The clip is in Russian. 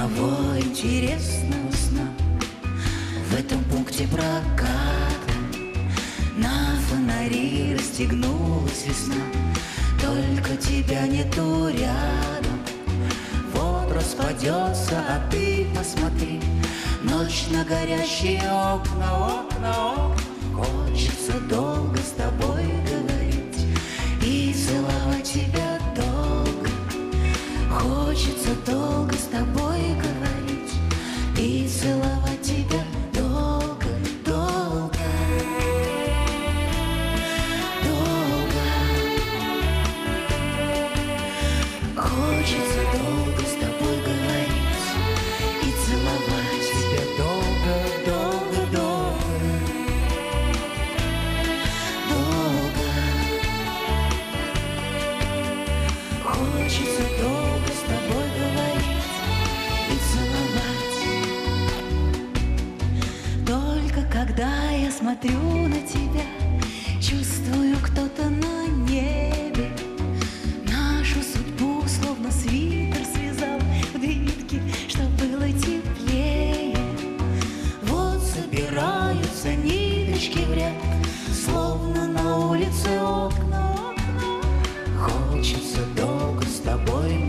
одного интересного сна. В этом пункте проката на фонари расстегнулась весна. Только тебя нету рядом, вот распадется, а ты посмотри. Ночь на горящие окна, окна, окна. Хочется долго с тобой говорить и целовать тебя долго. Хочется долго с тобой говорить и целовать тебя долго, долго, долго. Хочется долго с тобой говорить и целовать тебя долго, долго, долго, долго. Хочется долго с тобой говорить и целовать. Только когда я смотрю на тебя, чувствую, кто-то на небе нашу судьбу словно свитер связал в две нитки, чтоб было теплее. Вот собираются ниточки в ряд, словно на улице окна, окна. Хочется долго с тобой